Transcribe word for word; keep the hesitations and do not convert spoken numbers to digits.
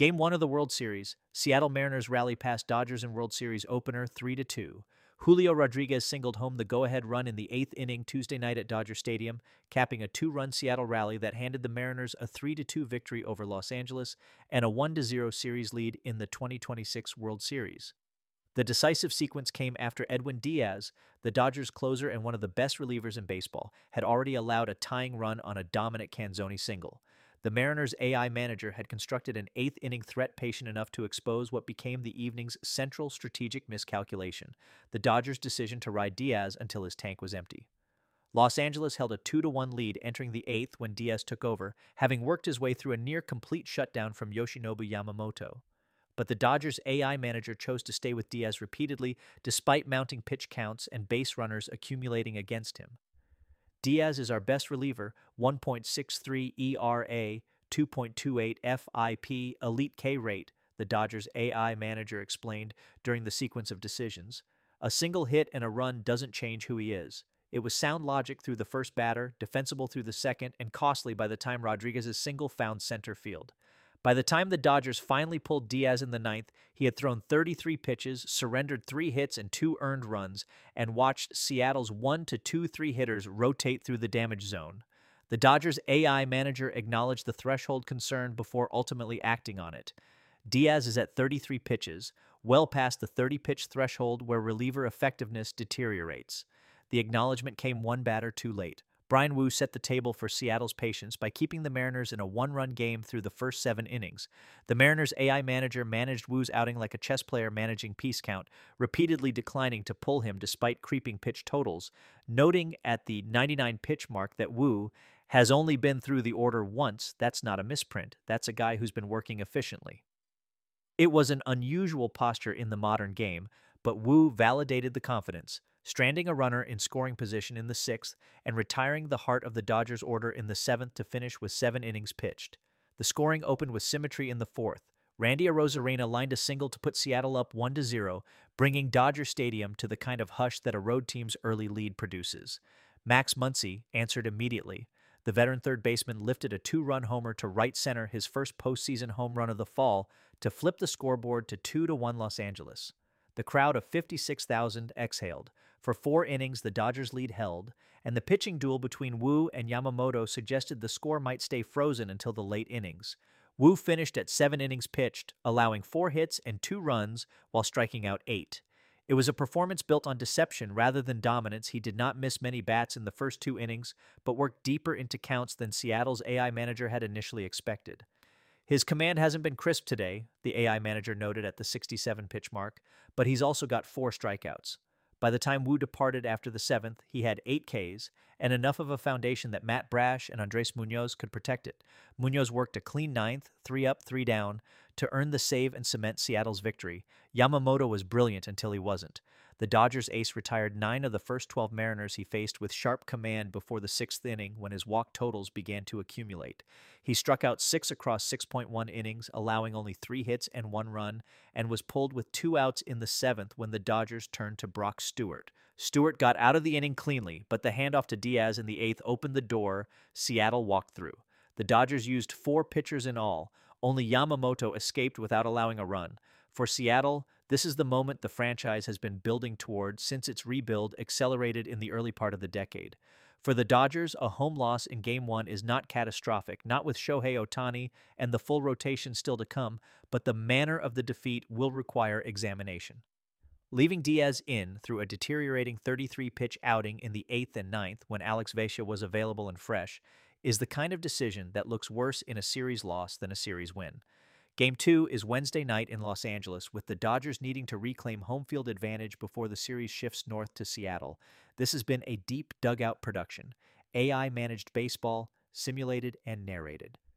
Game one of the World Series, Seattle Mariners rally past Dodgers in World Series opener three to two. Julio Rodriguez singled home the go-ahead run in the eighth inning Tuesday night at Dodger Stadium, capping a two-run Seattle rally that handed the Mariners a three to two victory over Los Angeles and a one to zero series lead in the twenty twenty-six World Series. The decisive sequence came after Edwin Diaz, the Dodgers closer and one of the best relievers in baseball, had already allowed a tying run on a dominant Canzoni single. The Mariners' A I manager had constructed an eighth-inning threat patient enough to expose what became the evening's central strategic miscalculation, the Dodgers' decision to ride Diaz until his tank was empty. Los Angeles held a two to one lead entering the eighth when Diaz took over, having worked his way through a near-complete shutdown from Yoshinobu Yamamoto. But the Dodgers' A I manager chose to stay with Diaz repeatedly despite mounting pitch counts and base runners accumulating against him. Diaz is our best reliever, one point six three E R A, two point two eight F I P, elite K rate, the Dodgers' A I manager explained during the sequence of decisions. A single hit and a run doesn't change who he is. It was sound logic through the first batter, defensible through the second, and costly by the time Rodriguez's single found center field. By the time the Dodgers finally pulled Diaz in the ninth, he had thrown thirty-three pitches, surrendered three hits and two earned runs, and watched Seattle's one to two three hitters rotate through the damage zone. The Dodgers' A I manager acknowledged the threshold concern before ultimately acting on it. Diaz is at thirty-three pitches, well past the thirty-pitch threshold where reliever effectiveness deteriorates. The acknowledgement came one batter too late. Bryan Woo set the table for Seattle's patience by keeping the Mariners in a one-run game through the first seven innings. The Mariners' A I manager managed Woo's outing like a chess player managing piece count, repeatedly declining to pull him despite creeping pitch totals, noting at the ninety-nine pitch mark that Woo has only been through the order once. That's not a misprint. That's a guy who's been working efficiently. It was an unusual posture in the modern game, but Woo validated the confidence, stranding a runner in scoring position in the sixth and retiring the heart of the Dodgers order in the seventh to finish with seven innings pitched. The scoring opened with symmetry in the fourth. Randy Arozarena lined a single to put Seattle up one to zero, bringing Dodger Stadium to the kind of hush that a road team's early lead produces. Max Muncy answered immediately. The veteran third baseman lifted a two-run homer to right center, his first postseason home run of the fall, to flip the scoreboard to two to one Los Angeles. The crowd of fifty-six thousand exhaled. For four innings, the Dodgers' lead held, and the pitching duel between Woo and Yamamoto suggested the score might stay frozen until the late innings. Woo finished at seven innings pitched, allowing four hits and two runs while striking out eight. It was a performance built on deception rather than dominance. He did not miss many bats in the first two innings, but worked deeper into counts than Seattle's A I manager had initially expected. His command hasn't been crisp today, the A I manager noted at the sixty-seven pitch mark, but he's also got four strikeouts. By the time Woo departed after the seventh, he had eight Ks and enough of a foundation that Matt Brash and Andres Munoz could protect it. Munoz worked a clean ninth, three up, three down, to earn the save and cement Seattle's victory. Yamamoto was brilliant until he wasn't. The Dodgers ace retired nine of the first twelve Mariners he faced with sharp command before the sixth inning when his walk totals began to accumulate. He struck out six across six point one innings, allowing only three hits and one run, and was pulled with two outs in the seventh when the Dodgers turned to Brock Stewart. Stewart got out of the inning cleanly, but the handoff to Diaz in the eighth opened the door Seattle walked through. The Dodgers used four pitchers in all. Only Yamamoto escaped without allowing a run. For Seattle, this is the moment the franchise has been building toward since its rebuild accelerated in the early part of the decade. For the Dodgers, a home loss in Game one is not catastrophic, not with Shohei Ohtani and the full rotation still to come, but the manner of the defeat will require examination. Leaving Diaz in through a deteriorating thirty-three pitch outing in the eighth and ninth when Alex Vesia was available and fresh is the kind of decision that looks worse in a series loss than a series win. Game two is Wednesday night in Los Angeles, with the Dodgers needing to reclaim home field advantage before the series shifts north to Seattle. This has been a deep dugout production, A I-managed baseball, simulated and narrated.